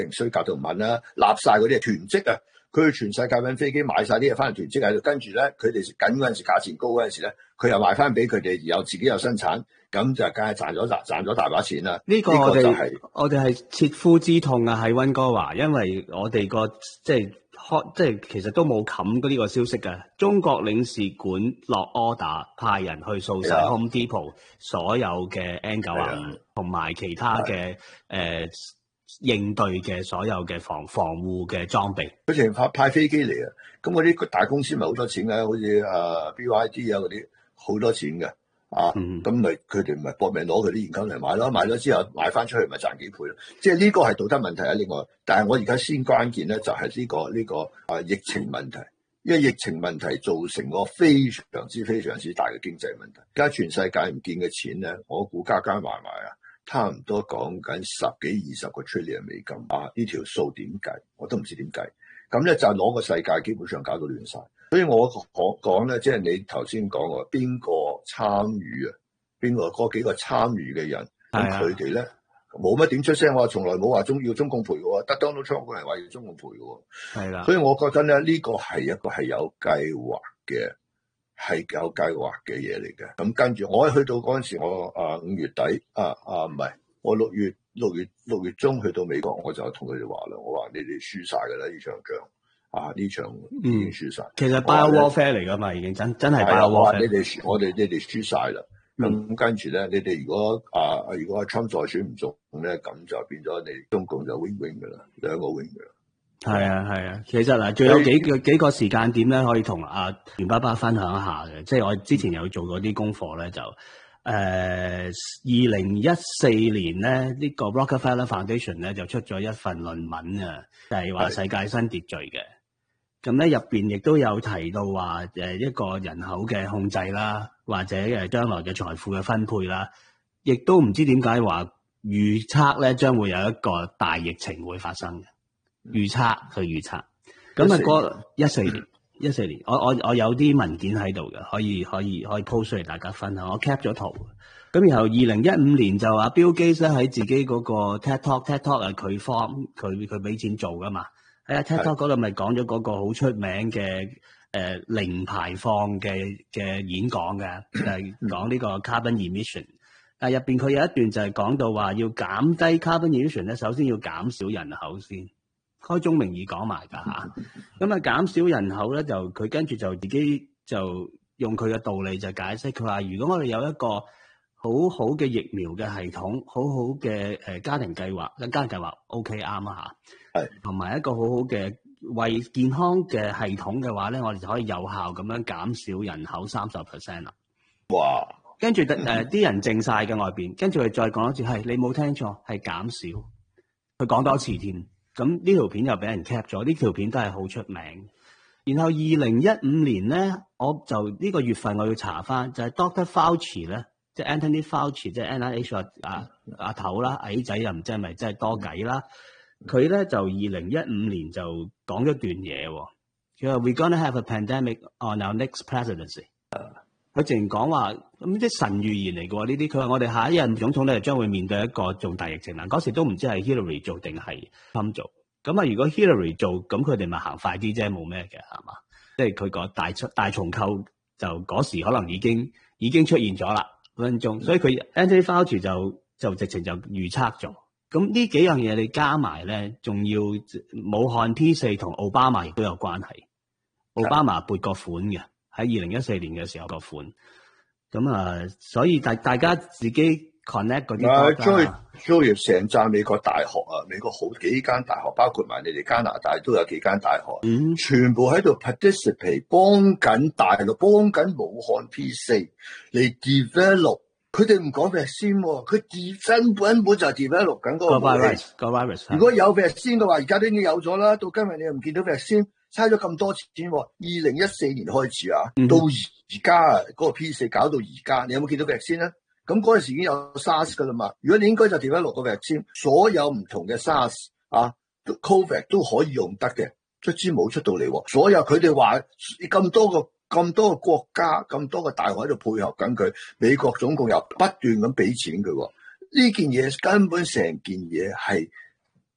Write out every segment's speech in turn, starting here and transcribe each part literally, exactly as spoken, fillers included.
衰格同問啦，立晒嗰啲係囤積啊！佢去全世界揾飛機買晒啲嘢翻嚟囤積喺度，跟住咧佢哋緊嗰陣時價錢高嗰陣時咧，佢又賣翻俾佢哋，然後自己又生產，咁就梗係賺咗賺賺咗大把錢啦。 呢個我哋、 就係、 我哋係切膚之痛啊！喺溫哥華，因為我哋個即係開即係其實都冇冚過呢個消息嘅。中國領事館落 order 派人去掃晒 Home Depot 所有嘅 N 九十五同埋其他嘅誒。應對嘅所有嘅防防護嘅裝備， 佢淨係派派飛機嚟啊！咁嗰啲大公司咪好多錢嘅，好似誒 B Y D 啊嗰啲好多錢嘅啊！咁咪佢哋咪搏命攞佢啲現金嚟買咯，買咗之後賣翻出去咪賺幾倍咯！即係呢個係道德問題啊！另外，但係我而家先關鍵咧就係呢個呢個啊疫情問題，因為疫情問題造成個非常之非常之大嘅經濟問題。而家全世界唔見嘅錢咧，我估加加埋埋啊！差唔多講緊十幾二十個 trillion 美金啊！呢條數點計，我都唔知點計。咁咧就攞個世界基本上搞到亂晒。所以我講講咧，即係你頭先講話邊個參與啊？邊個嗰幾個參與嘅人，咁佢哋咧冇乜點出聲，我從來冇話中要中共賠嘅，得 Donald Trump 嗰人話要中共賠嘅。係啦，所以我覺得咧呢個係一個係有計劃嘅。係有計劃嘅嘢嚟嘅，咁跟住我一去到嗰陣時，我啊五月底啊啊唔係，我六月六月六月中去到美國，我就同佢哋話啦，我話你哋輸晒㗎啦呢場仗啊，呢場已經輸晒。嗯、其實 bio warfare 嚟㗎嘛，已經真真係 bio warfare。 你哋我哋你哋輸晒啦，咁、嗯、跟住咧，你哋如果啊如果阿 Trump 再選唔中咧，咁就變咗你中共就 win win 㗎啦，兩個 win 㗎啦。 係啊係啊，其實嗱，仲有幾個幾個時間點咧，可以同阿袁爸爸分享一下嘅。即係我之前有做過啲功課咧，就誒二零一四年咧，呢、這個 Rockefeller Foundation 咧就出咗一份論文啊，就係、是、話世界新秩序嘅。咁咧入邊亦都有提到話誒一個人口嘅控制啦，或者誒將來嘅財富嘅分配啦，亦都唔知點解話預測咧將會有一個大疫情會發生嘅。預測去預測，咁啊嗰一四年，一四年，我我我有啲文件喺度嘅，可以可以可以 post 出嚟大家分享。我 cap 咗圖，咁然後二零一五年就話 Bill Gates 咧喺自己嗰個 TED Talk，TED Talk 係佢方佢佢俾錢做噶嘛，喺 TED Talk 嗰度咪講咗嗰個好出名嘅誒零排放嘅嘅演講嘅，就係講呢個 carbon emission。但係入邊佢有一段就係講到話要減低 carbon emission 咧，首先要減少人口先。開宗明義講埋㗎嚇，咁啊減少人口咧就佢跟住就自己就用佢嘅道理就解釋，佢話如果我哋有一個好好嘅疫苗嘅系統，好好嘅誒家庭計劃，家庭計劃 OK 啱啊嚇，係同埋一個好好嘅為健康嘅系統嘅話咧，我哋就可以有效咁樣減少人口三十 percent 啦。哇！跟住誒啲人靜晒嘅外邊，跟住佢再講一次，係你冇聽錯，係減少。佢講多次添。咁呢條片又俾人 cap 咗，呢條片都係好出名。然後二零一五年咧，我就呢、這個月份我要查翻，就係、是、Doctor Fauci 咧，即係 Anthony Fauci，即係 N I H 啊阿頭啦，矮仔又唔知係咪真係多計啦。佢咧就二零一五年就講咗段嘢，佢話 We're gonna have a pandemic on our next presidency。佢淨講話咁啲神預言嚟嘅喎呢啲，佢話我哋下一任總統咧將會面對一個重大疫情啦。嗰時都唔知係 Hillary 做定係 Trump 做。咁啊，如果 Hillary 做，咁佢哋咪行快啲啫，冇咩嘅係嘛？即係佢個大出大重構就嗰時可能已經已經出現咗啦，分分鐘。所以佢 Anthony Fauci 就就直情就預測咗。咁呢幾樣嘢你加埋咧，仲要武漢 P 四同奧巴馬亦都有關係。奧巴馬撥個款嘅。喺二零一四年嘅時候個款，咁啊，所以大大家自己 connect 嗰啲。啊 Joey，Joey 成紮美國大學啊，美國好幾間大學，包括埋你哋加拿大都有幾間大學，嗯，全部喺度 participate， 幫緊大陸，幫緊武漢 P 四嚟 develop。佢哋唔講 vaccine， 佢根本本就 develop 緊嗰個 virus。個 virus，如果有 vaccine 嘅話，而家都已經有咗啦。到今日你又唔見到 vaccine。嘥咗咁多錢，二零一四年開始啊，嗯、到而家啊，嗰個 P 四搞到而家，你有冇見到 vaccine 咧？咁嗰陣時已經有 SARS 噶啦嘛。如果你應該就調翻落個 vaccine，所有唔同嘅 SARS 啊 ，COVID 都可以用得嘅，卒之冇出到嚟。所有佢哋話咁多個咁多個國家咁多個大學喺度配合緊佢，美國總共又不斷咁俾錢佢。呢件嘢根本成件嘢係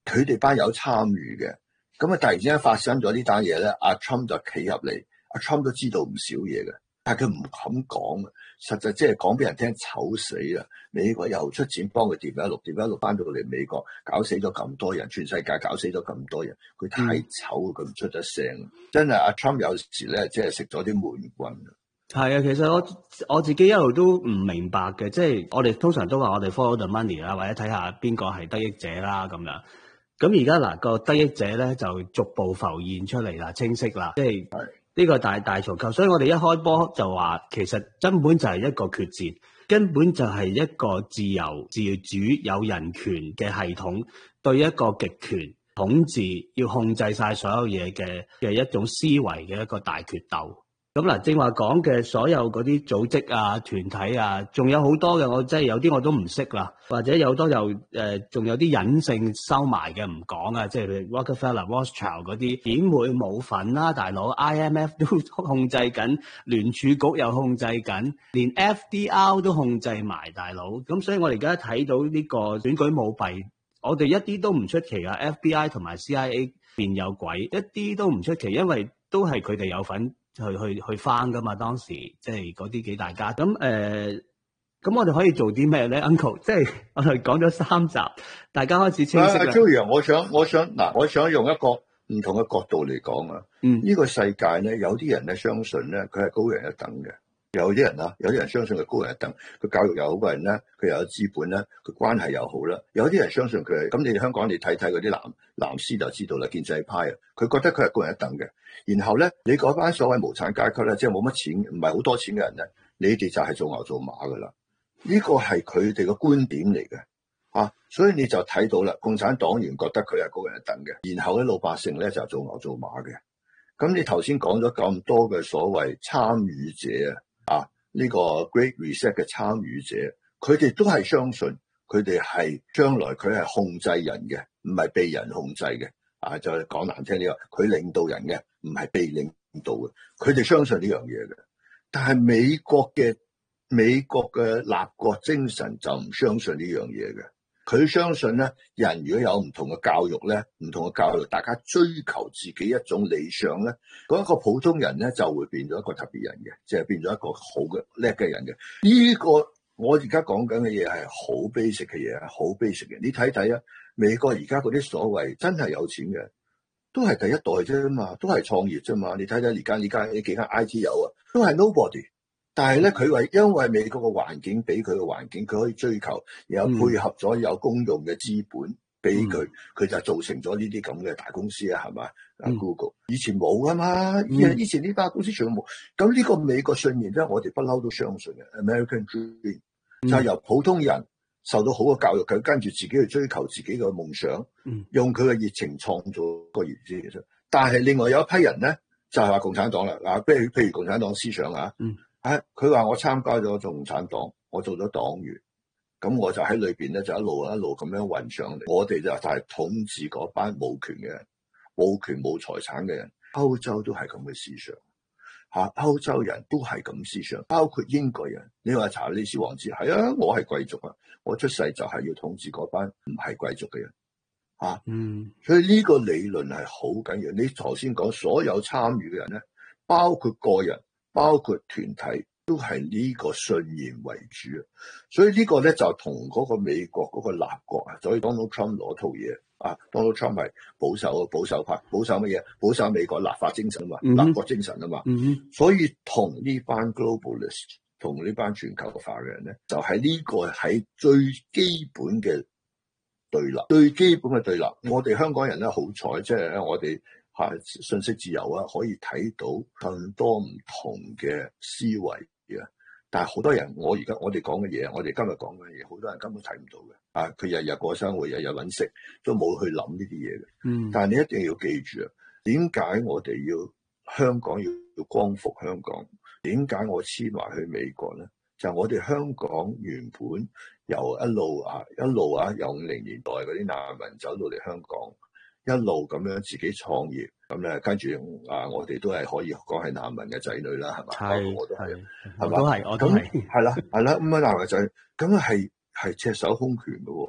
佢哋班有參與嘅，咁啊突然之間發生咗呢單嘢咧，阿 Trump 就企入嚟，阿 Trump 都知道唔少嘢嘅，但係佢唔敢講啊，實際即係講俾人聽醜死啦！美國又出錢幫佢掂一路，掂一路翻到嚟美國，搞死咗咁多人，全世界搞死咗咁多人，佢太醜，佢唔出得聲，真係阿 Trump 有時咧，即係食咗啲悶棍。 係啊，其實我我自己一路都唔明白嘅，即係我哋通常都話我哋 follow the money 啦，或者睇下邊個係得益者啦咁樣。咁而家嗱個得益者咧就逐步浮現出嚟啦，清晰啦，即係呢個大大嘈球。所以我哋一開波就話，其實根本就係一個決戰，根本就係一個自由自主有人權嘅系統對一個極權統治要控制晒所有嘢嘅嘅一種思維嘅一個大決鬥。咁嗱，正話講嘅所有嗰啲組織啊、團體啊，仲有好多嘅，我真係有啲我都唔識啦，或者有多又誒，仲、呃、有啲隱性收埋嘅唔講啊，即係譬如 Rockefeller、Rothschild 嗰啲，點會冇份啦？大佬 I M F 都控制緊，聯儲局又控制緊，連 F D R 都控制埋，大佬。咁所以我哋而家睇到呢個選舉舞弊，我哋一啲都唔出奇啊 ！F B I 同埋 C I A 變有鬼，一啲都唔出奇，因為都係佢哋有份。去去去翻噶嘛？當時即係嗰啲幾大家咁誒，咁、呃、我哋可以做啲咩咧 ？Uncle， 即係我哋講咗三集，大家開始清晰啦。 Joey，我想我想嗱，我想用一個唔同嘅角度嚟講啊。嗯，呢、這個世界咧，有啲人咧相信咧，佢係高人一等嘅。有啲人啊，有啲人相信佢高人一等，佢教育又好，個人咧，佢又有資本咧，佢關係又好啦。有啲人相信佢係咁，你哋香港你睇睇嗰啲藍藍絲就知道啦，建制派啊，佢覺得佢係高人一等嘅。然後咧，你嗰班所謂無產階級咧，即係冇乜錢，唔係好多錢嘅人咧，你哋就係做牛做馬噶啦。呢個係佢哋嘅觀點嚟嘅，啊，所以你就睇到啦，共產黨員覺得佢係高人一等嘅，然後咧老百姓咧就做牛做馬嘅。咁你頭先講咗咁多嘅所謂參與者啊。啊！呢個 Great Reset 嘅參與者，佢哋都係相信佢哋係將來佢係控制人嘅，唔係被人控制嘅。啊，就係講難聽啲話，佢領導人嘅，唔係被領導嘅。佢哋相信呢樣嘢嘅，但係美國嘅美國嘅立國精神就唔相信呢樣嘢嘅。佢相信咧，人如果有唔同嘅教育咧，唔同嘅教育，大家追求自己一種理想咧，嗰一個普通人咧就會變咗一個特別人嘅，即係變咗一個好嘅叻嘅人嘅。呢個我而家講緊嘅嘢係好 basic 嘅嘢，係好 basic 嘅。你睇睇啊，美國而家嗰啲所謂真係有錢嘅，都係第一代啫嘛，都係創業啫嘛。你睇睇而家而家呢幾間 I T 有啊，都係 nobody。但係咧，佢為因為美國嘅環境俾佢嘅環境，佢可以追求，然後配合咗有公用嘅資本俾佢，佢、嗯、就造成咗呢啲咁嘅大公司啊，係嘛？啊 Google 以前冇噶嘛，以、嗯、以前呢間公司全部冇。咁呢個美國信念咧，我哋不嬲都相信嘅 American Dream、嗯、就係由普通人受到好嘅教育，佢跟住自己去追求自己嘅夢想，嗯、用佢嘅熱情創造個業績其實。但係另外有一批人咧，就係、是、話共產黨啦，嗱，譬如譬如共產黨思想啊。嗯啊！佢話我參加咗共產黨，我做咗黨員，咁我就喺裏邊咧就一路一路咁樣運上嚟。我哋就係統治嗰班冇權嘅人，冇權冇財產嘅人。歐洲都係咁嘅思想，吓、啊、歐洲人都係咁思想，包括英國人。你話查理斯王子係啊，我係貴族啊，我出世就係要統治嗰班唔係貴族嘅人，吓、啊，嗯，所以呢個理論係好緊要。你頭先講所有參與嘅人咧，包括個人。包括團體都係呢個信念為主啊，所以呢個咧就同嗰個美國嗰個立國啊，所以 Donald Trump 攞套嘢啊 ，Donald Trump 係保守保守派，保守乜嘢？保守美國立法精神啊嘛，嗯、立國精神啊嘛，嗯、所以同呢班 globalist 同呢班全球化嘅人咧，就係、是、呢個喺最基本嘅對立，最基本嘅對立。我哋香港人咧好彩，即係我哋。係信息自由啊，可以睇到更多唔同嘅思維嘅。但係好多人，我而家我哋講嘅嘢，我哋今日講嘅嘢，好多人根本睇唔到嘅。啊，佢日日過生活，日日搵食，都冇去諗呢啲嘢嘅。嗯。但係你一定要記住啊，點解我哋要香港要要光復香港？點解我黐埋去美國咧？就係、我哋香港原本由一路啊一路啊由五零年代嗰啲難民走到嚟香港。一路咁樣自己創業，咁咧跟住啊，我哋都係可以講係難民嘅仔女啦，係嘛？係，我都係，係嘛？都係，我都係，係啦，係啦，咁啊難民仔，咁係係赤手空拳嘅喎。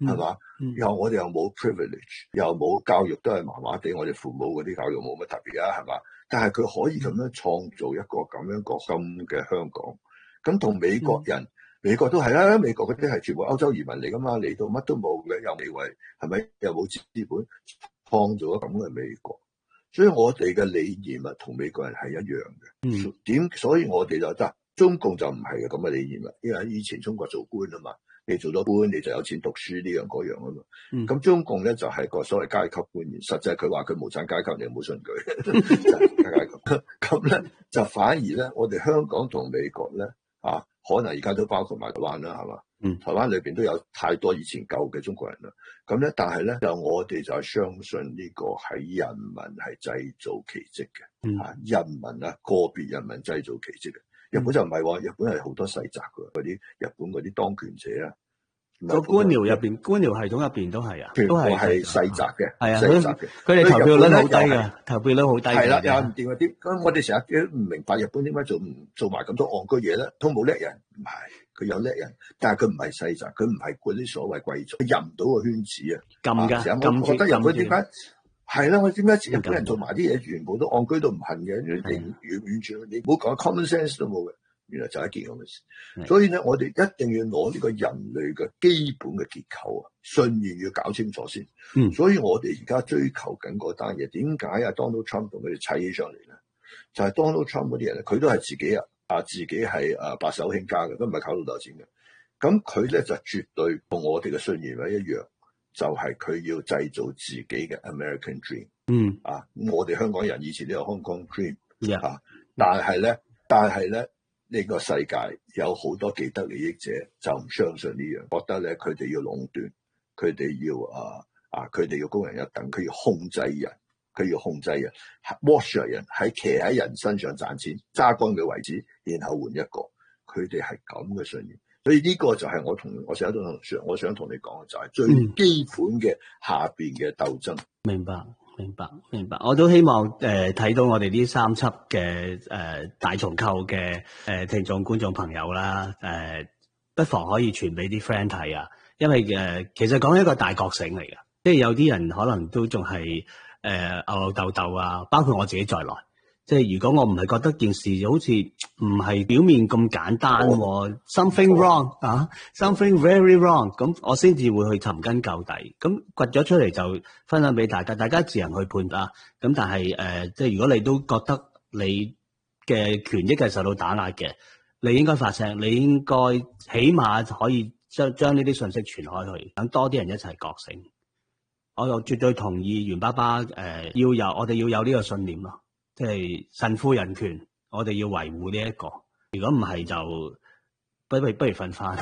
係嘛？然後我哋又冇 privilege，又冇教育都係麻麻地，我哋父母嗰啲教育冇乜特別啊，係嘛？但係佢可以咁樣創造一個咁樣個咁嘅香港，咁同美國人，嗯、美國都係啦，美國嗰啲係全部歐洲移民嚟噶嘛，嚟到乜都冇嘅，又未為係咪又冇資本創造咗咁嘅美國，所以我哋嘅理念啊同美國人係一樣嘅。點、嗯？所以我哋就得，中共就唔係嘅咁嘅理念啦，因為以前中國做官啊嘛。你做咗官你就有錢讀書呢樣嗰樣啊嘛，咁、嗯、中共咧就係、是、個所謂階級觀念，實際佢話佢無產階級，你唔好信佢。階級咁咧就反而咧，我哋香港同美國咧啊，可能而家都包括埋台灣啦，係嘛？嗯，台灣裏邊都有太多以前舊嘅中國人啦。咁咧，但係咧就我哋就係相信呢個係人民係製造奇蹟嘅，嗯、啊，人民啊個別人民製造奇蹟嘅。日本就唔係喎，日本係好多世襲嘅，嗰啲日本嗰啲當權者啊， 個官僚入邊，官僚系統入邊都係啊，都係係世襲嘅，係啊， 世襲嘅，佢哋投票率好低嘅，投票率好低。 係啦，又唔掂嗰啲，咁我哋成日都唔明白日本點解做唔做埋咁多戇居嘢咧？都冇叻人，唔係佢有叻人，但係佢唔係世襲，佢唔係嗰啲所謂貴族，佢入唔到個圈子啊， 撳㗎，撳住， 我覺得日本點解？係啦，我點解日本人做埋啲嘢，全部都戇居到唔恨嘅，完完全你唔好講 common sense 都冇嘅，原來就係一件咁嘅事。所以咧，我哋一定要攞呢個人類嘅基本嘅結構啊，信念要搞清楚先。嗯，所以我哋而家追求緊嗰單嘢，點解啊 Donald Trump 同佢哋砌起上嚟咧？就係、是、Donald Trump 嗰啲人咧，佢都係自己啊啊自己係啊白手興家嘅，都唔係靠老豆錢嘅。咁佢咧就絕對同我哋嘅信念係一樣。就係佢要製造自己嘅 American Dream，嗯啊，我哋香港人以前都有 Hong Kong Dream， yeah. 啊，但係咧，但係咧，呢、這個世界有好多既得利益者就唔相信呢樣，覺得咧佢哋要壟斷，佢哋要啊啊，佢哋要高人一等，佢要控制人，佢要控制人 ，watch 人喺騎喺人身上賺錢，揸乾嘅位置，然後換一個，佢哋係咁嘅信念。所以呢個就係我同我成日都同我想同你講嘅，就係最基本嘅下邊嘅鬥爭。 明白，明白，明白。我都希望誒睇、呃、到我哋呢三輯嘅誒大重構嘅誒聽眾觀眾朋友啦，誒、呃、不妨可以傳俾啲 friend 睇啊，因為誒、呃、其實講一個大覺醒嚟嘅，即係有啲人可能都仲係誒吽吽鬥鬥啊，包括我自己在內。即係如果我唔係覺得件事好似唔係表面咁簡單、哦、，something wrong 啊 ，something very wrong， 咁我先至會去尋根究底。咁掘咗出嚟就分享俾大家，大家自行去判斷。咁但係誒、呃，即係如果你都覺得你嘅權益係受到打壓嘅，你應該發聲，你應該起碼可以將將呢啲信息傳開去，等多啲人一齊覺醒。我又絕對同意袁爸爸誒、呃，要有我哋要有呢個信念咯。即係神父人權，我哋要維護呢一個。如果唔係就不如不如瞓翻。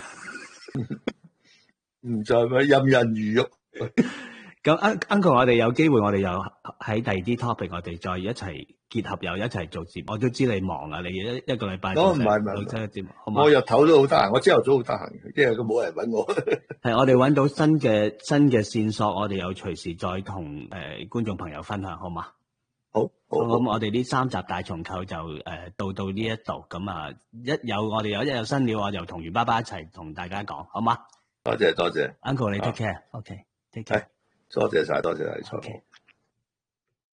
唔再咪任人魚肉。 咁 Uncle， 我哋有機會，我哋又喺第二啲 topic， 我哋再一齊結合，又一齊做節目。我都知你忙啊，你一一個禮拜都唔係唔係真係節目。 我日頭都好得閒，我朝頭早好得閒，因為佢冇人搵我。 係我哋搵到新嘅新嘅線索，我哋又隨時再同誒、呃、觀眾朋友分享，好嘛？ 好， 咁我哋呢三集大重構就誒、呃、到到呢一度，咁啊一有我哋有一有新料，我就同袁爸爸一齊同大家講，好嗎？ 多謝多謝 ，Uncle 你 take care，OK，take care， 多謝晒，多謝晒，錯。Okay.